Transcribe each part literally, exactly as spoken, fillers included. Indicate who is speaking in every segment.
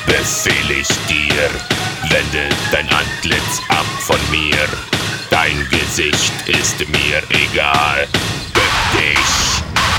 Speaker 1: befehl ich dir, wende dein Antlitz ab von mir. Dein Gesicht ist mir egal, bück dich.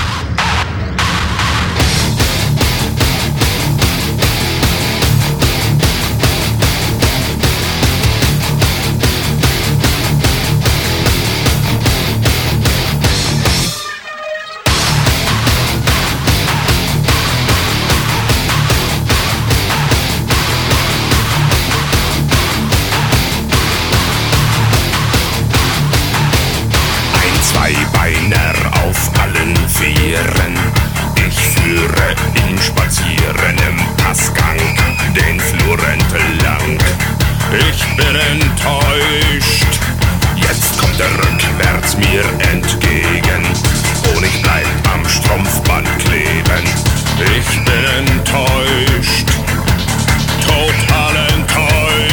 Speaker 2: Zweibeiner auf allen Vieren, ich führe ihn spazieren im Passgang, den Flur entlang. Ich bin enttäuscht, jetzt kommt er rückwärts mir entgegen und ich bleib am Strumpfband kleben. Ich bin enttäuscht, total enttäuscht.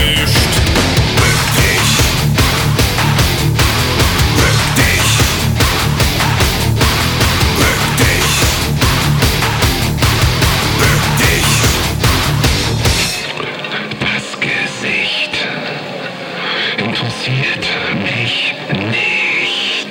Speaker 3: Interessiert mich nicht.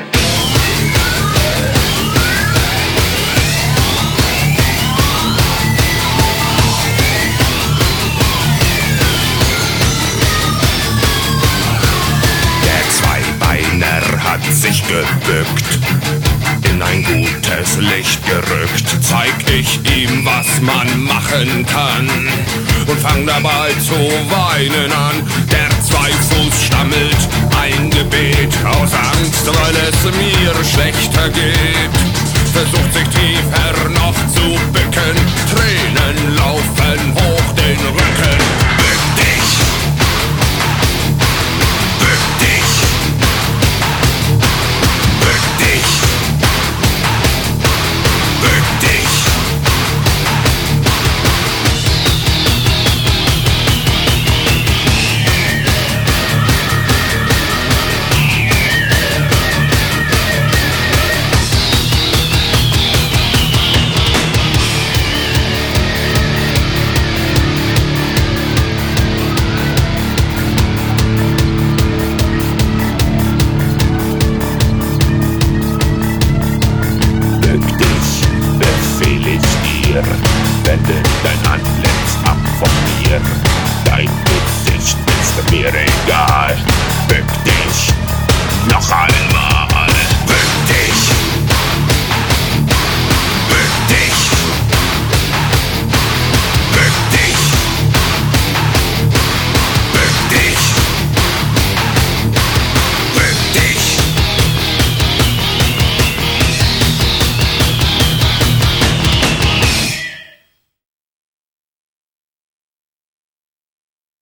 Speaker 2: Der Zweibeiner hat sich gebückt, in ein gutes Licht gerückt. Zeig ich ihm, was man machen kann, und fang dabei zu weinen an. Der Zweifuß stammelt ein Gebet aus Angst, weil es mir schlechter geht. Versucht sich tiefer noch zu